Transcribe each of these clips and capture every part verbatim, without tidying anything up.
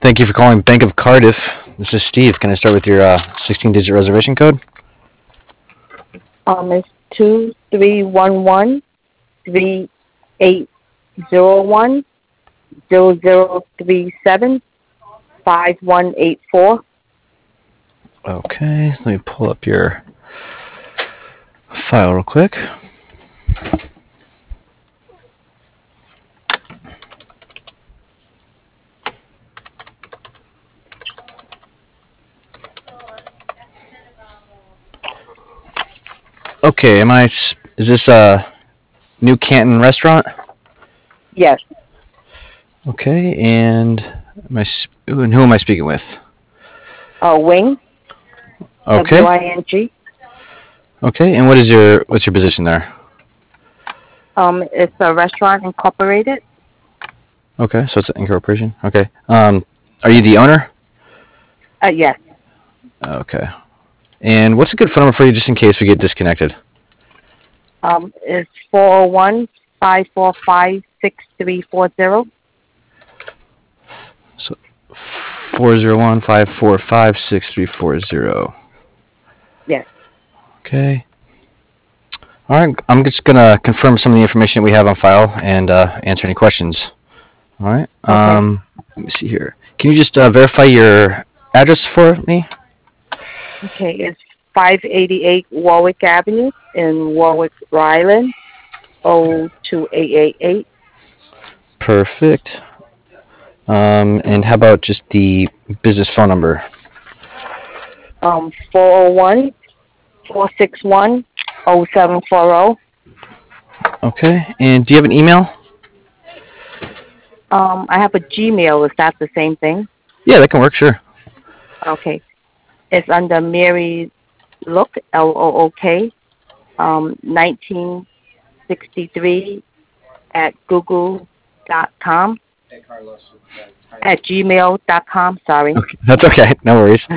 Thank you for calling Bank of Cardiff. This is Steve. Can I start with your uh, sixteen-digit reservation code? Um, it's two three one one three eight zero one zero zero three seven five one eight four. Okay, let me pull up your file real quick. Okay, am I? Is this a New Canton restaurant? Yes. Okay, and am I? And who am I speaking with? Uh, Wing. Okay. W I N G. Okay, and what is your what's your position there? Um, it's a restaurant incorporated. Okay, so it's an incorporation. Okay. Um, are you the owner? Uh, yes. Okay. And what's a good phone number for you, just in case we get disconnected? Um, it's four zero one five four five six three four zero. So four zero one five four five six three four zero. Yes. Okay. All right. I'm just gonna confirm some of the information we have on file and uh, answer any questions. All right. Okay. Um, let me see here. Can you just uh, verify your address for me? Okay. It's five eighty-eight Warwick Avenue in Warwick, Rhode Island. O two eight eight eight. Perfect. Um, and how about just the business phone number? Um, four zero one four six one zero seven four zero. Okay. And do you have an email? Um, I have a Gmail. Is that the same thing? Yeah, that can work. Sure. Okay. It's under Mary Look, L O O K, um, nineteen sixty-three at google dot com. At gmail dot com, sorry. Okay. That's okay. No worries.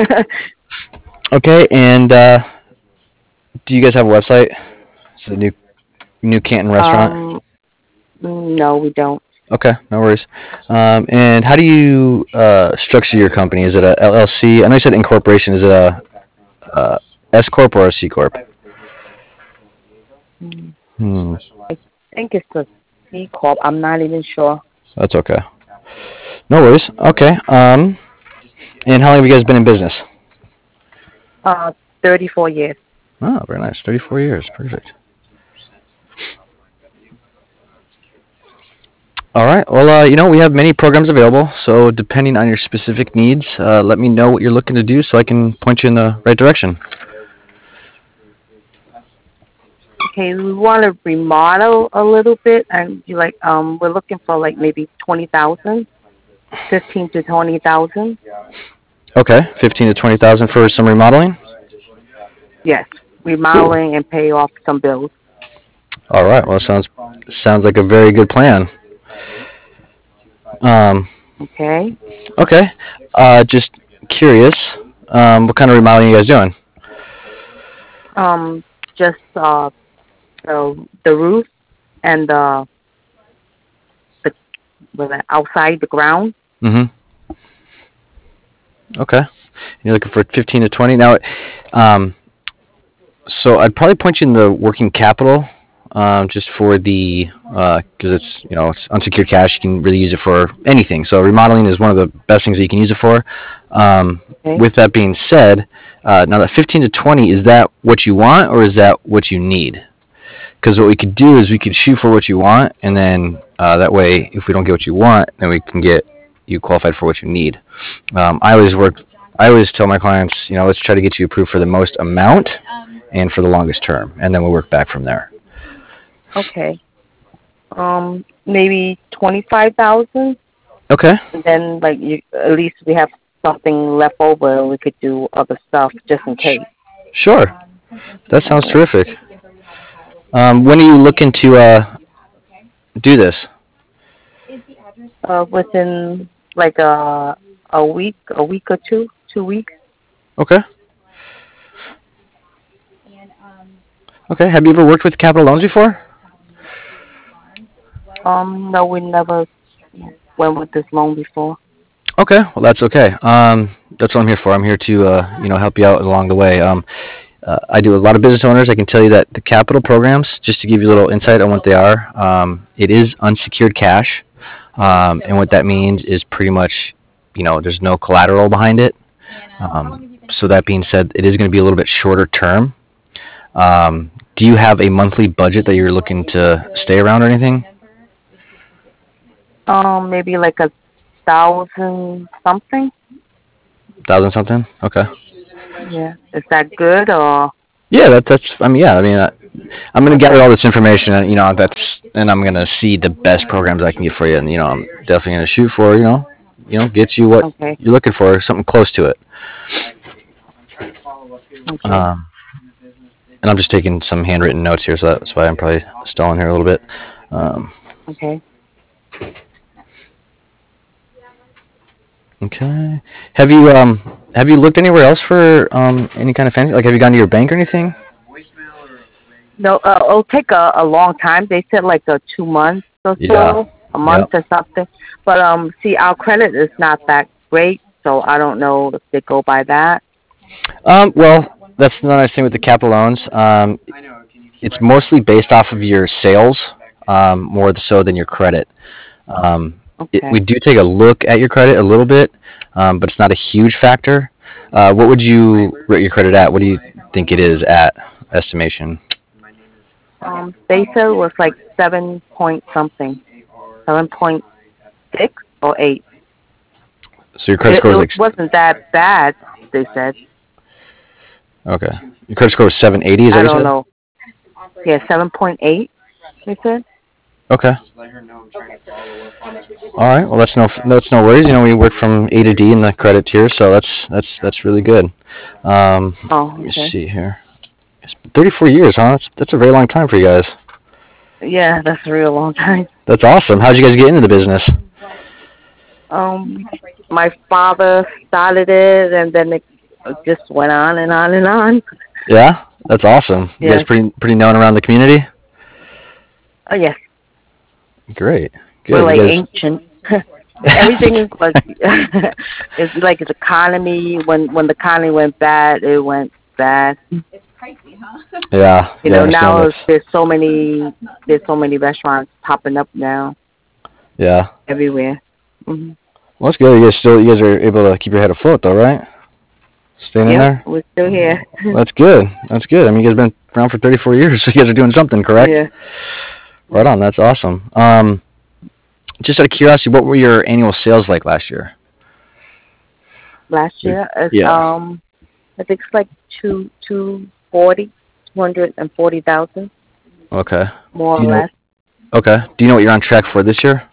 Okay. And uh, do you guys have a website? It's a new New Canton restaurant. Um, no, we don't. Okay, no worries. Um, and how do you uh, structure your company? Is it a L L C? I know you said incorporation. Is it a, a S corp or a C corp? Hmm. I think it's a C Corp. I'm not even sure. That's okay. No worries. Okay. Um, and how long have you guys been in business? Uh, thirty-four years. Oh, very nice. thirty-four years. Perfect. All right. Well, uh, you know, we have many programs available. So depending on your specific needs, uh, let me know what you're looking to do so I can point you in the right direction. Okay, we want to remodel a little bit, and you like, um, we're looking for like maybe twenty thousand, fifteen to twenty thousand. Okay, fifteen to twenty thousand for some remodeling. Yes, remodeling and pay off some bills. All right. Well, sounds sounds like a very good plan. Um, Okay. okay. Uh, just curious, um, what kind of remodeling you guys doing? Um, just uh, the the roof and the the, the outside the ground. Mm-hmm. Okay. You're looking for fifteen to twenty now. Um, so I'd probably point you in the working capital, um, just for the because uh, it's you know it's unsecured cash. You can really use it for anything. So remodeling is one of the best things that you can use it for. Um, Okay. with that being said, uh, now that fifteen to twenty, is that what you want or is that what you need? Because what we could do is we could shoot for what you want, and then uh, that way, if we don't get what you want, then we can get you qualified for what you need. Um, I always work. I always tell my clients, you know, let's try to get you approved for the most amount and for the longest term, and then we'll work back from there. Okay. Um, maybe twenty-five thousand, Okay. and then like you, at least we have something left over, and we could do other stuff just in case. Sure. That sounds terrific. Um, when are you looking to uh, do this? Uh, within like a a week, a week or two, two weeks. Okay. Okay. Have you ever worked with Capital Loans before? Um, no, we never went with this loan before. Okay, well that's okay. Um, that's what I'm here for. I'm here to uh, you know help you out along the way. Um, uh, I do a lot of business owners. I can tell you that the capital programs, just to give you a little insight on what they are, um, it is unsecured cash, um, and what that means is pretty much, you know, there's no collateral behind it. Um, so that being said, it is going to be a little bit shorter term. Um, do you have a monthly budget that you're looking to stay around or anything? Um, maybe like a thousand something. Thousand something? Okay. Yeah. Is that good or Yeah, that, that's. I mean, yeah. I mean, uh, I'm gonna gather okay? all this information, and you know, that's, and I'm gonna see the best programs I can get for you, and you know, I'm definitely gonna shoot for you know, you know, get you what Okay. you're looking for, something close to it. Okay. Um, and I'm just taking some handwritten notes here, so that's why I'm probably stalling here a little bit. Um, Okay. okay. Have you um have you looked anywhere else for um any kind of fancy? Like, have you gone to your bank or anything? No, uh, it'll take a, a long time. They said like a two months or Yeah. so, a month Yep. or something. But um, see, our credit is not that great, so I don't know if they go by that. Um, well, that's the nice thing with the capital loans. Um, it's mostly based off of your sales, um, more so than your credit. Um, it, we Okay. do take a look at your credit a little bit, um, but it's not a huge factor. Uh, what would you rate your credit at? What do you think it is at estimation? Um, they said it was like seven point something, seven point six or eight. So your credit It, score is it like, wasn't that bad. They said. okay. Your credit score is seven eighty. Is that I what you don't said? know. Yeah, seven point eight. They said. Okay. All right. Well, that's no that's no worries. You know, we work from A to D in the credit tier, so that's that's that's really good. Um, let Oh, me okay. see here. It's thirty-four years, huh? That's that's a very long time for you guys. Yeah, that's a real long time. That's awesome. How'd you guys get into the business? Um, my father started it, and then it just went on and on and on. Yeah, that's awesome. You guys Yes. pretty pretty known around the community. Oh, yes. Great. We're Good. like You guys. ancient. Everything is like it's like its economy. When when the economy went bad, it went bad. Yeah. You Yeah. I know, understand now this. it's, there's so many there's so many restaurants popping up now Yeah. everywhere. Hmm. Well, that's good. You guys still you guys are able to keep your head afloat, though, right? Staying in Yep, there. we're still here. Well, that's good. That's good. I mean, you guys been around for thirty-four years, so you guys are doing something, correct? Yeah. Right on. That's awesome. Um, just out of curiosity, what were your annual sales like last year? Last year, it's, Yeah. um, I think it's like two two forty, two hundred and forty thousand, Okay. more Do or you know? less. Okay. Do you know what you're on track for this year?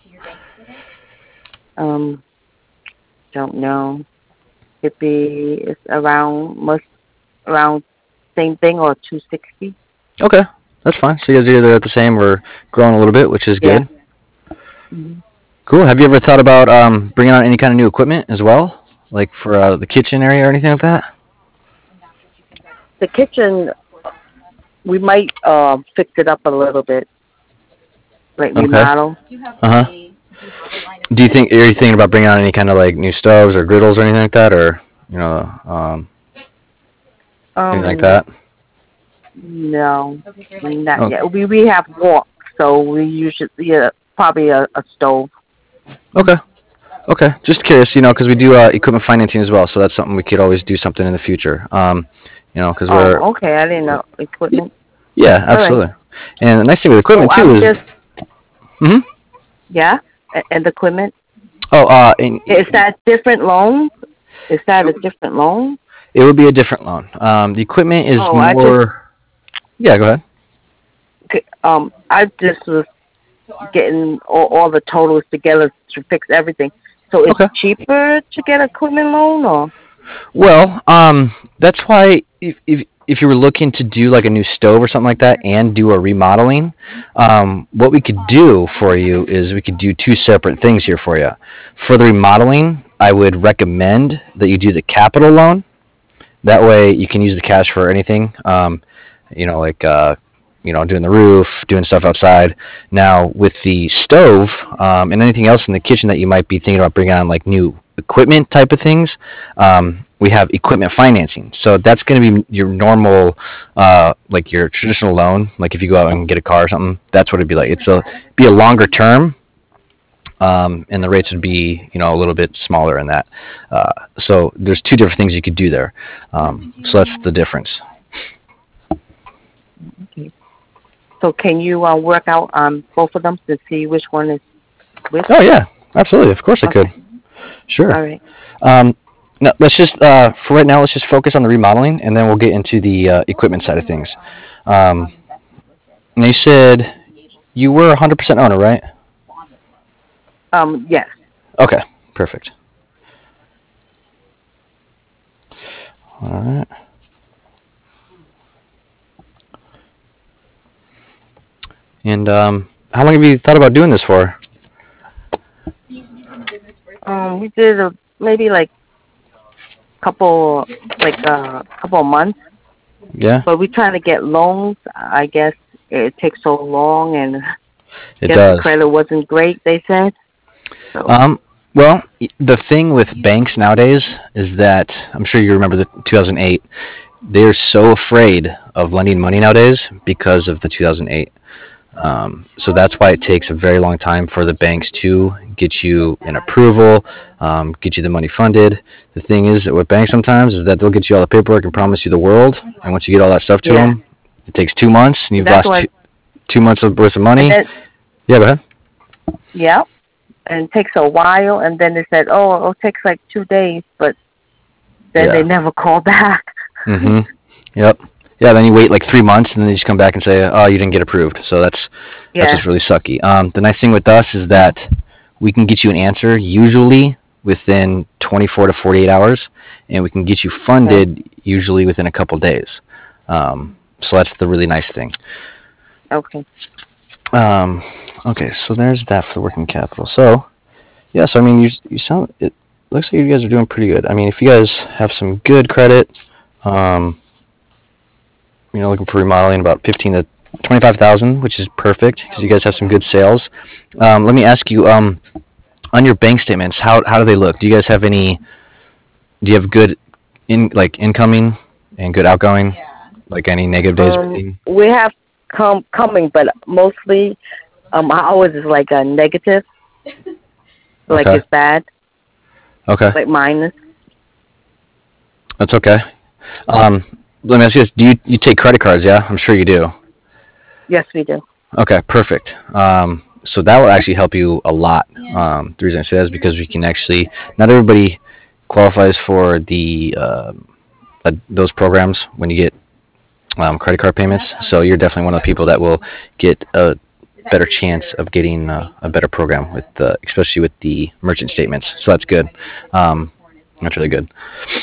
Um, don't know. It'd be it's around must around same thing or two sixty. Okay. That's fine. So you guys are either at the same or growing a little bit, which is Yeah. good. Hmm. Cool. Have you ever thought about um, bringing on any kind of new equipment as well, like for uh, the kitchen area or anything like that? The kitchen, we might uh, fix it up a little bit, like Okay. remodel. Uh huh. Do you think are you thinking about bringing on any kind of like new stoves or griddles or anything like that, or you know, um, anything like Um, that? no, not Oh, yet. We we have wok, so we usually yeah, probably a, a stove. okay. Okay. Just curious, you know, because we do uh, equipment financing as well, so that's something we could always do something in the future. Um, you know, because we're Oh, okay. I didn't know equipment. yeah, All right. absolutely. And the nice thing with So equipment too I'm is, just hmm yeah, a- and equipment. oh, uh, and Is that different loan? Is that a different loan? it would be a different loan. Um, the equipment is Oh, I just more. Yeah, go ahead. um I just was getting all, all the totals together to fix everything. So it's Okay. cheaper to get equipment loan, or Well, um, that's why if, if if you were looking to do like a new stove or something like that and do a remodeling, um, what we could do for you is we could do two separate things here for you. For the remodeling, I would recommend that you do the capital loan. That way, you can use the cash for anything. Um, you know, like uh, you know, doing the roof, doing stuff outside. Now, with the stove um, and anything else in the kitchen that you might be thinking about bringing on, like new equipment type of things, um, we have equipment financing. So that's going to be your normal, uh, like your traditional loan. Like if you go out and get a car or something, that's what it'd be like. It's a be a longer term, um, and the rates would be, you know, a little bit smaller in that. Uh, so there's two different things you could do there. Um, so that's the difference. Okay. So can you uh, work out um, both of them to see which one is which? Oh yeah, absolutely. Of course I Okay. could. Sure. All right. Um, no, let's just uh, for right now. Let's just focus on the remodeling, and then we'll get into the uh, equipment side of things. Um, and you said you were a one hundred percent owner, right? Um, yes. Okay, perfect. All right. And um, how long have you thought about doing this for? Um, we did a, maybe like couple, like a uh, couple of months, Yeah, but we're trying to get loans. I guess it takes so long, and it guess the does. credit wasn't great. They said so. Um, well, the thing with banks nowadays is that I'm sure you remember the two thousand eight. They're so afraid of lending money nowadays because of the two thousand eight. Um, so that's why it takes a very long time for the banks to get you an approval, um, get you the money funded. The thing is that with banks sometimes is that they'll get you all the paperwork and promise you the world, and once you get all that stuff to Yeah, them, it takes two months and you've that's lost what. two, two months of worth of And money. then Yeah, go ahead. yeah, and it takes a while, and then they said, oh, it'll take like two days, but then they Yeah. never call back. Mm-hmm. Yep. Yeah. Then you wait like three months, and then you just come back and say, "Oh, you didn't get approved." So that's that's Yeah. what's really sucky. Um, the nice thing with us is that we can get you an answer usually within twenty-four to forty-eight hours, and we can get you Okay. funded usually within a couple days. Um, so that's the really nice thing. Okay. Um, okay, so there's that for the working capital. So yeah, so I mean, you you sound it looks like you guys are doing pretty good. I mean, if you guys have some good credit, um, you know, looking for remodeling about fifteen to twenty-five thousand, which is perfect because you guys have some good sales. Um, let me ask you, um, on your bank statements, how how do they look? Do you guys have any? Do you have good in like incoming and good outgoing? Like any negative days or Um, anything? we have come coming, but mostly, um, ours is like a negative, like Okay, it's bad, okay, like minus. that's okay. Um, let me ask you this: Do you you take credit cards? Yeah, I'm sure you do. Yes, we do. Okay, perfect. Um, so that will actually help you a lot. Um, the reason I say that is because we can actually not everybody qualifies for the uh, uh, those programs when you get um, credit card payments. So you're definitely one of the people that will get a better chance of getting uh, a better program with, the, especially with the merchant statements. So that's good. Um, that's really good.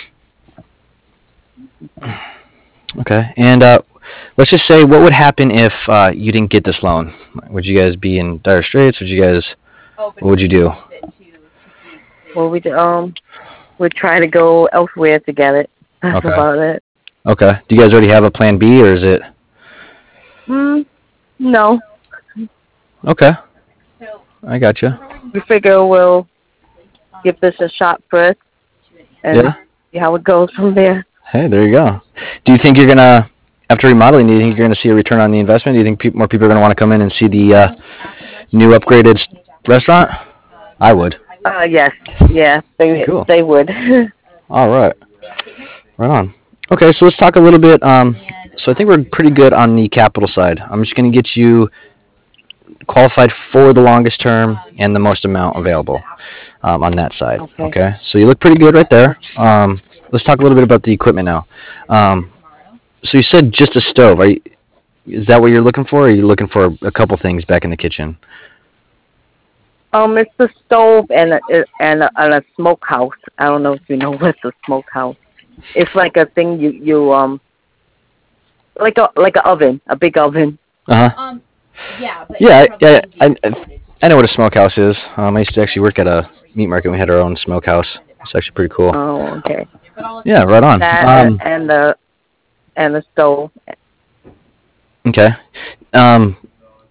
Okay, and uh, let's just say, what would happen if uh, you didn't get this loan? Would you guys be in dire straits? Would you guys? What would you do? Well, we do, um we try to go elsewhere to get it. That's Okay. about it. Okay. Do you guys already have a plan B, or is it? Mm, no, Okay. I got you. we figure we'll give this a shot first and Yeah. see how it goes from there. Hey, there you go. Do you think you're gonna, after remodeling, do you think you're gonna see a return on the investment? Do you think pe- more people are gonna want to come in and see the uh, new upgraded s- restaurant? I would. Uh, yes, yeah, they Cool. they would. All right. Right on. Okay, so let's talk a little bit. Um, so I think we're pretty good on the capital side. I'm just gonna get you qualified for the longest term and the most amount available um, on that side. Okay. Okay, so you look pretty good right there. Um, let's talk a little bit about the equipment now. Um, so you said just a stove. Are you, is that what you're looking for? Or are you looking for a couple things back in the kitchen? Um, it's a stove and a and a, and a smokehouse. I don't know if you know what's a smokehouse. It's like a thing you you um like a like a oven, a big oven. Uh huh. Yeah, yeah. I, I, I know what a smokehouse is. Um, I used to actually work at a meat market. And we had our own smokehouse. It's actually pretty cool. Oh, okay. Yeah, right on. That and, Um, and the and the stove. okay. Um,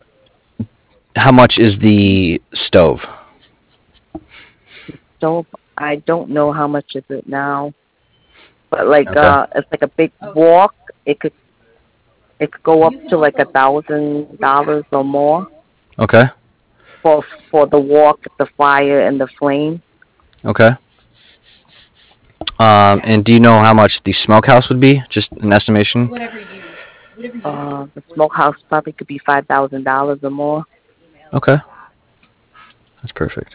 how much is the stove? Stove. I don't know how much is it now, but like Okay. uh, it's like a big walk. It could it could go up to like a thousand dollars or more Okay. for for the walk, the fire, and the flame. Okay. Um, and do you know how much the smokehouse would be? Just an estimation. Uh, the smokehouse probably could be five thousand dollars or more. Okay. That's perfect.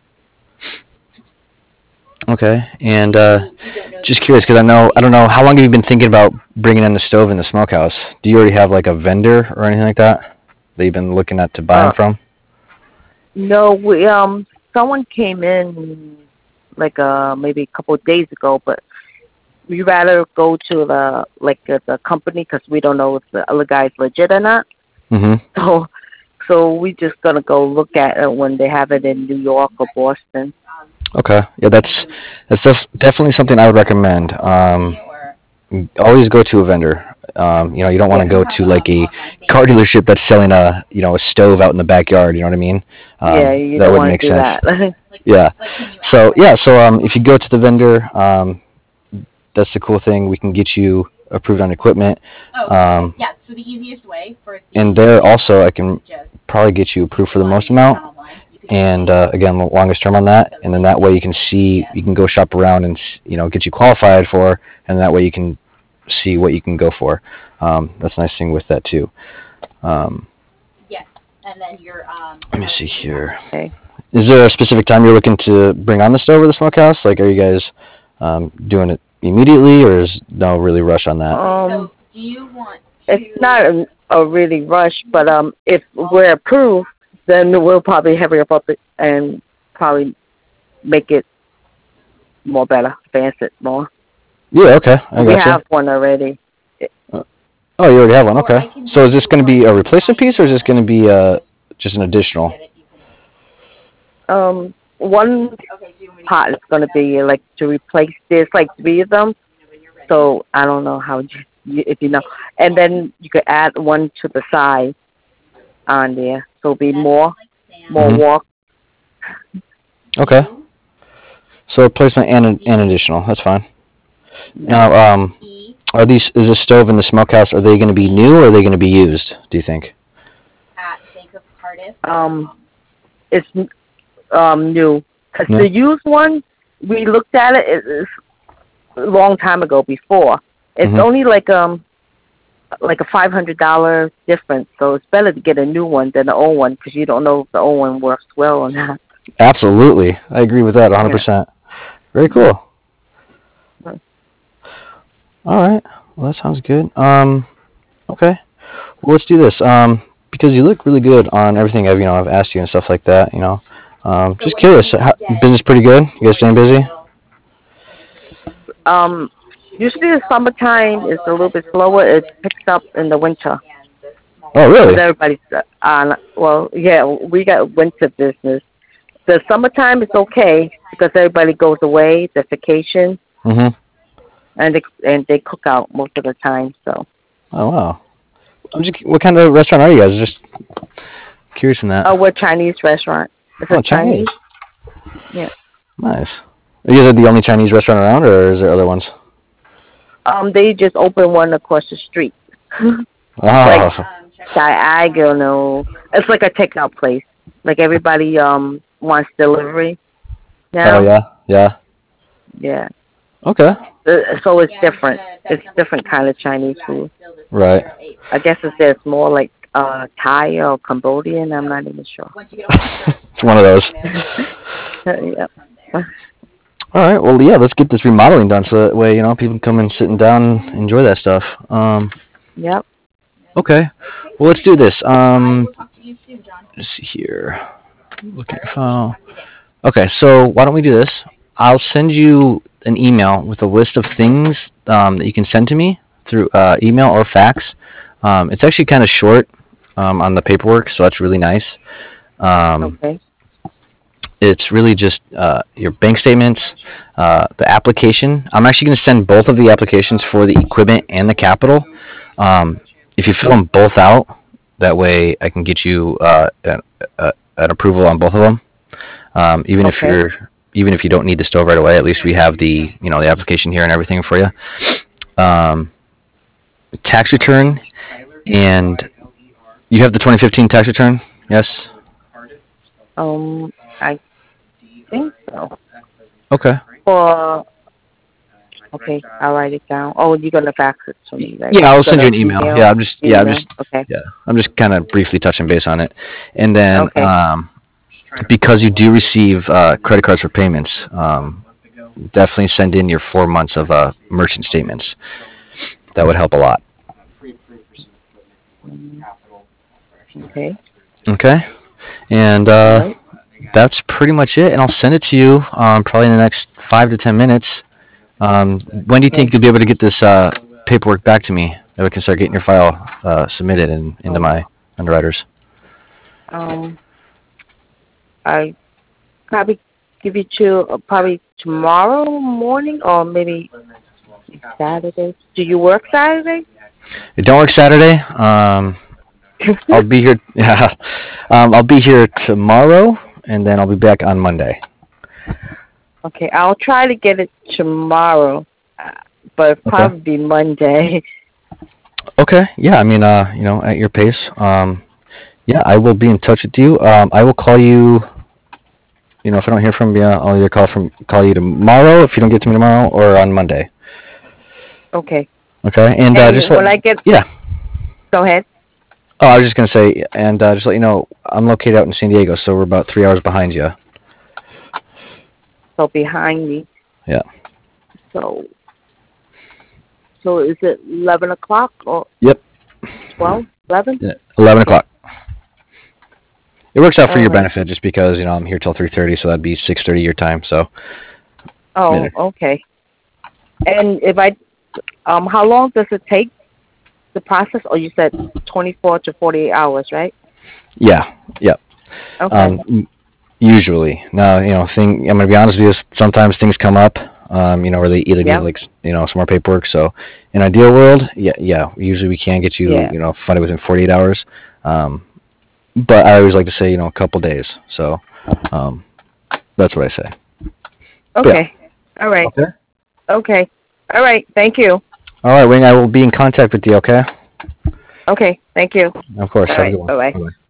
Okay. And uh, just curious, because I know I don't know how long have you been thinking about bringing in the stove in the smokehouse? Do you already have like a vendor or anything like that that you've been looking at to buy them Uh, from? no, we um, someone came in like uh maybe a couple of days ago, but we rather go to the like uh, the company because we don't know if the other guy's legit or not. Mm-hmm. So so we just gonna go look at it when they have it in New York or Boston. Okay. Yeah, that's that's def- definitely something I would recommend. Um, always go to a vendor. Um, you know, you don't want to Yeah, go to like a car dealership that's selling a you know a stove out in the backyard. You know what I mean? yeah, Um, you that don't wouldn't want make to do sense. that. Yeah. So yeah, so um, if you go to the vendor, um, that's the cool thing. We can get you approved on equipment. Um, and there also, I can probably get you approved for the most amount. And uh, again, the longest term on that, and then that way you can see, you can go shop around and you know get you qualified for, and that way you can see what you can go for. Um, that's a nice thing with that too. Um, let me see here. Okay. Is there a specific time you're looking to bring on the stove or the smokehouse? Like, are you guys um, doing it immediately, or is no really rush on that? Um, it's not a, a really rush, but um, if we're approved, then we'll probably hurry up up it and probably make it more better, advance it more. Yeah, okay, I We gotcha. have one already. Uh, oh, you already have one. Okay. So is this going to be a replacement piece, or is this going to be uh, just an additional? Um, one part is going to be like to replace. There's like three of them, so I don't know how you, if you know. And then you could add one to the side on there, so it'll be more, more Mhm. walk. Okay. So replacement and and additional. That's fine. Now, um, are these is the stove and the smokehouse? Are they going to be new or are they going to be used? Do you think? Um, it's um new. Cause Yeah. the used one, we looked at it, it it's a long time ago before. It's Mhm. only like um like a five hundred dollar difference, so it's better to get a new one than the old one because you don't know if the old one works well or not. Absolutely, I agree with that one hundred percent. Very cool. Yeah. All right. Well, that sounds good. Um, okay. Well, let's do this. Um, because you look really good on everything I've you know I've asked you and stuff like that. You know, um, just curious. How, business pretty good? You guys staying busy? Um, usually the summertime is a little bit slower. It picks up in the winter. Oh, really? Because everybody's uh, on. Well, yeah, we got winter business. The summertime is okay because everybody goes away, the vacation, Mhm. and they and they cook out most of the time. So. Oh, wow. I'm just, what kind of restaurant are you guys? Just curious in that. Oh, we're a Chinese restaurant. Is Oh, it Chinese? Yeah. Nice. Are you guys the only Chinese restaurant around, or is there other ones? Um, they just opened one across the street. Oh. Like diagonal. It's like a takeout place. Like everybody um wants delivery now. Oh, yeah? Yeah. Yeah. Okay. Uh, so it's different. It's different kind of Chinese food. Right. I guess it's there's more like uh Thai or Cambodian. I'm not even sure. It's one of those. Yeah. All right. Well, yeah. Let's get this remodeling done so that way you know people can come and sit and down and enjoy that stuff. Um. Yep. Okay. Well, let's do this. Um. Let's see here. Look at your file. Okay. So why don't we do this? I'll send you an email with a list of things um, that you can send to me through uh, email or fax. Um, it's actually kind of short um, on the paperwork, so that's really nice. Um, Okay. It's really just uh, your bank statements, uh, the application. I'm actually going to send both of the applications for the equipment and the capital. Um, if you fill them both out, that way I can get you uh, an, uh, an approval on both of them. Um, even if Okay. you're even if you don't need the stove right away, at least we have the you know the application here and everything for you. Um, tax return, and you have the twenty fifteen tax return. Yes. Um, I think so. Okay. For okay, I'll write it down. Oh, you're gonna fax it to me, right? Yeah, I'll You're send you gonna an email. email? Yeah, I'm just yeah, I'm Email? just Okay. yeah, I'm just kind of briefly touching base on it, and then Okay. um, because you do receive uh, credit cards for payments, um, definitely send in your four months of uh, merchant statements. That would help a lot. Mm, okay. Okay, and All uh, right. that's pretty much it. And I'll send it to you um, probably in the next five to ten minutes. Um, when do you think Okay. you'll be able to get this uh, paperwork back to me that we can start getting your file uh, submitted in, into Um. my underwriters? Um. I probably give you to uh, probably tomorrow morning or maybe Saturday. Do you work Saturday? It don't work Saturday. Um, I'll be here. Yeah, um, I'll be here tomorrow, and then I'll be back on Monday. Okay, I'll try to get it tomorrow, uh, but Okay. probably Monday. Okay. Yeah. I mean, uh, you know, at your pace. Um, yeah, I will be in touch with you. Um, I will call you. You know, if I don't hear from you, I'll either call from call you tomorrow if you don't get to me tomorrow, or on Monday. Okay. Okay. And uh, just And let. when I get, Yeah. go ahead. Oh, I was just gonna say, and uh, just let you know, I'm located out in San Diego, so we're about three hours behind you. So behind me. Yeah. So, so is it eleven o'clock or Yep. twelve? Eleven? Yeah. Eleven Okay. o'clock. It works out for All your right. benefit, just because you know I'm here till three thirty, so that'd be six thirty your time. So. Oh, Yeah. okay. And if I, um, how long does it take the process? Or you said twenty-four to forty-eight hours, right? Yeah. Yep. Okay. Um, usually. Now, you know, thing. I'm gonna be honest with you. Sometimes things come up. Um, you know, where they either need Yep. like you know some more paperwork. So, in ideal world, yeah, yeah. Usually we can get you, Yeah. you know, funded within forty-eight hours. Um, but I always like to say, you know, a couple days. So, um, that's what I say. But yeah. Okay. All right. Okay. Okay. All right. Thank you. All right, Wing. I will be in contact with you. Okay. Okay. Thank you. Of course. All Have a good right. one. Bye bye. Bye.